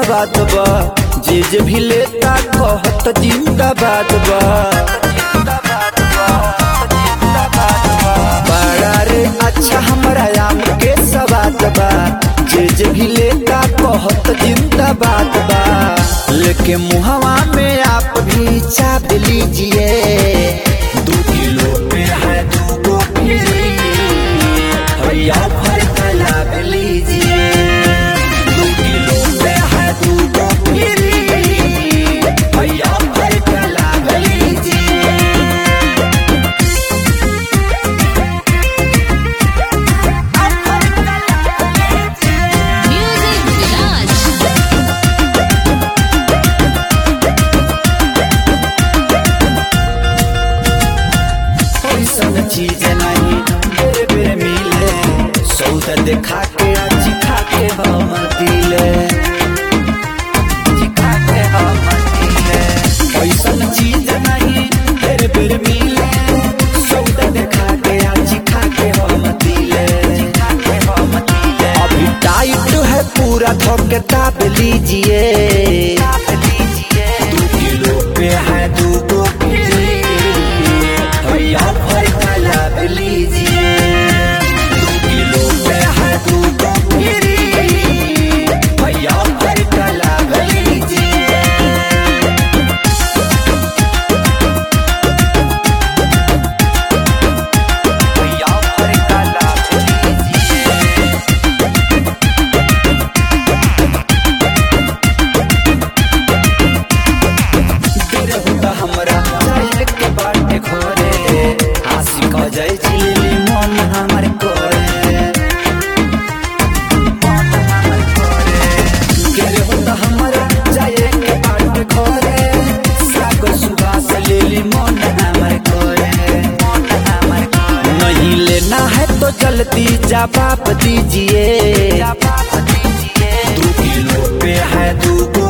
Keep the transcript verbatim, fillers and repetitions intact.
सवाद बा, जे जे भी लेता कहत जिंदाबाद बा। बड़ा रे अच्छा हमरा आम के सवाद बा, जे जे भी लेता कहत जिंदाबाद बा। लेके मुहवा में आप भी चाप लीजिए, दो किलो पे है दो गो फ्री, भैया भर तालाब लीजिए। दो किलो पे है दो गो फ्री, भैया भर तालाब लीजिए। ऐसन चीज नहीं बेरे बेरे मिले, सौदा देखा के आज खा के हम दिले, खा के हम दिले। ऐसन चीज नहीं बेरे बेरे मिले, सौदा देखा के आज खा के हम दिले, खा के हम दिले। अभी टाइट है पूरा धोके ताप लीजिए, दो किलो पे है दो गो फ्री, भैया भर तालाब लीजिए। दो किलो पे है दो गो फ्री, भैया भर तालाब लीजिए। भैया भर तालाब लीजिए। बिरहुता हमरा चाहे के बाटे खोरे, आशिक जय चिली मन हमर कोरे, मन हमर कोरे। बिरहुता हमरा चाहे के बाटे खोरे, साग सुबास लेली मन हमर कोरे, मन हमर कोरे। नहीं लेना है तो जल्दी जवाब दीजिए, जवाब दीजिए। दो किलो पे है दो गो